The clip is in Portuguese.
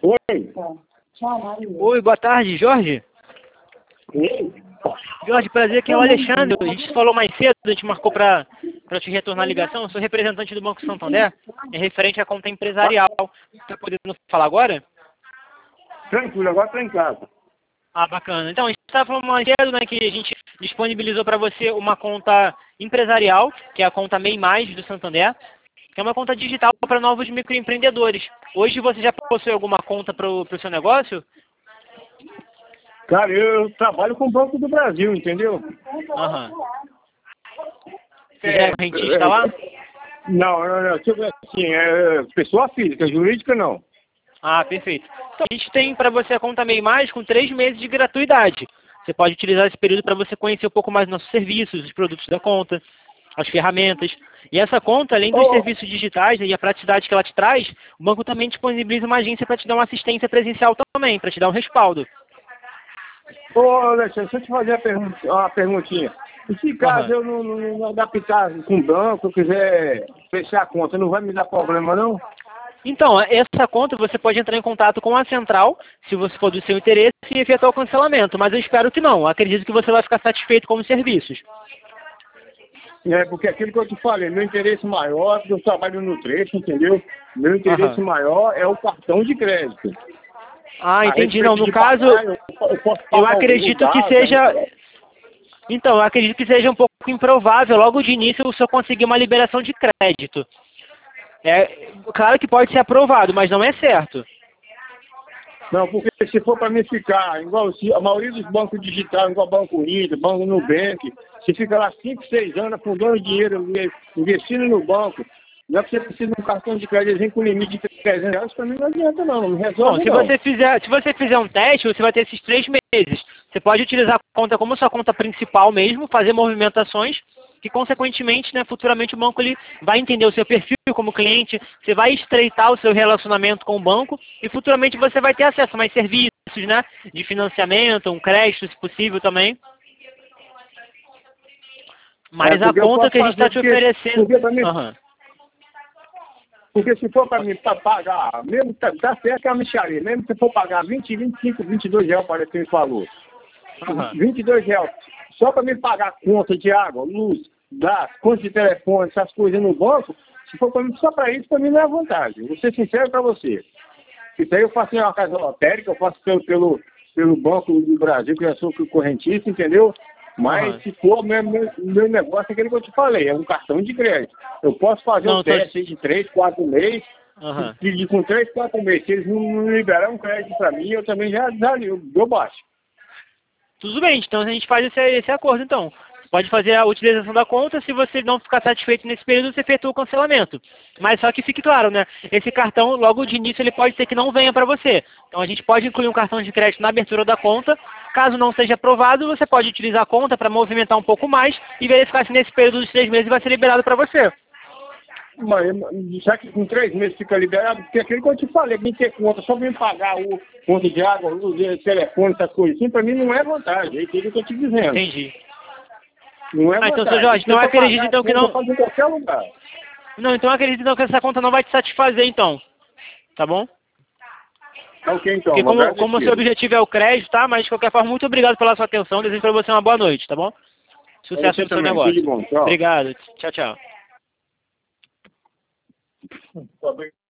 Oi. Oi, boa tarde, Jorge. Oi. Jorge, prazer, aqui é o Alexandre. A gente falou mais cedo, a gente marcou para te retornar a ligação. Eu sou representante do Banco Santander, é referente à conta empresarial. Está podendo falar agora? Tranquilo, agora estou em casa. Ah, bacana. Então, a gente estava falando mais cedo, né, que a gente disponibilizou para você uma conta empresarial, que é a conta MEI Mais do Santander, que é uma conta digital para novos microempreendedores. Hoje você já possui alguma conta para o seu negócio? Cara, eu trabalho com o Banco do Brasil, entendeu? Aham. Você já é rentista lá? Não. Tipo assim, pessoa física, jurídica não. Ah, perfeito. Então, a gente tem para você a conta MEI Mais com 3 meses de gratuidade. Você pode utilizar esse período para você conhecer um pouco mais dos nossos serviços, os produtos da conta, as ferramentas. E essa conta, além dos serviços digitais e a praticidade que ela te traz, o banco também disponibiliza uma agência para te dar uma assistência presencial também, para te dar um respaldo. Ô, Alexandre, deixa eu te fazer uma perguntinha. E se caso eu não adaptar com o banco, eu quiser fechar a conta, não vai me dar problema, não? Então, essa conta você pode entrar em contato com a central, se você for do seu interesse, e efetuar o cancelamento. Mas eu espero que não. Acredito que você vai ficar satisfeito com os serviços. Porque aquilo que eu te falei, meu interesse maior, porque eu trabalho no trecho, entendeu? Meu interesse maior é o cartão de crédito. Ah, entendi. Não, no caso, eu acredito que seja... Então, eu acredito que seja um pouco improvável, logo de início, o senhor conseguir uma liberação de crédito. É claro que pode ser aprovado, mas não é certo. Não, porque se for para mim ficar, igual a maioria dos bancos digitais, igual Banco Inter, Banco Nubank, se fica lá 5, 6 anos afundando dinheiro, investindo no banco, não é que você precisa de um cartão de crédito com limite de R$300, para mim não adianta não me resolve não. Se você fizer um teste, você vai ter esses 3 meses. Você pode utilizar a conta como sua conta principal mesmo, fazer movimentações, que consequentemente, né, futuramente o banco ele vai entender o seu perfil como cliente, você vai estreitar o seu relacionamento com o banco e futuramente você vai ter acesso a mais serviços, né, de financiamento, um crédito, se possível também. Mas a conta que a gente está te oferecendo... Porque se for para mim para pagar, mesmo tá certo que é uma mixaria, mesmo se for pagar 20, 25, 22 reais, parece que ele falou. 22 reais. Só para me pagar conta de água, luz, gás, conta de telefone, essas coisas no banco, se for para mim, só para isso, para mim não é vantagem. Vou ser sincero para você. Isso aí eu faço em uma casa lotérica, eu faço pelo Banco do Brasil, que eu sou correntista, entendeu? Mas se for meu negócio, é aquele que eu te falei, é um cartão de crédito. Eu posso fazer um teste de 3, 4 meses, e com 3, 4 meses, se eles não liberarem um crédito para mim, eu também já dou baixo. Tudo bem, então a gente faz esse acordo, então. Pode fazer a utilização da conta, se você não ficar satisfeito nesse período, você efetua o cancelamento. Mas só que fique claro, né? Esse cartão, logo de início, ele pode ser que não venha para você. Então a gente pode incluir um cartão de crédito na abertura da conta. Caso não seja aprovado, você pode utilizar a conta para movimentar um pouco mais e verificar se nesse período dos 3 meses vai ser liberado para você. Mas já que com 3 meses fica liberado, porque aquilo que eu te falei, quem ter conta, só vem pagar o conta de água, luz, telefone, essas coisas assim, para mim não é vantagem, é aquilo que eu tô te dizendo. Entendi. Não é vantagem. Então, seu Jorge, não acredito então que não... Em qualquer lugar. Não, então acredito então que essa conta não vai te satisfazer, então. Tá bom? Ok, então. Porque como o seu objetivo é o crédito, tá? Mas de qualquer forma, muito obrigado pela sua atenção. Desejo para você uma boa noite, tá bom? Sucesso no seu negócio. Tudo bom, tchau. Obrigado. Tchau, tchau.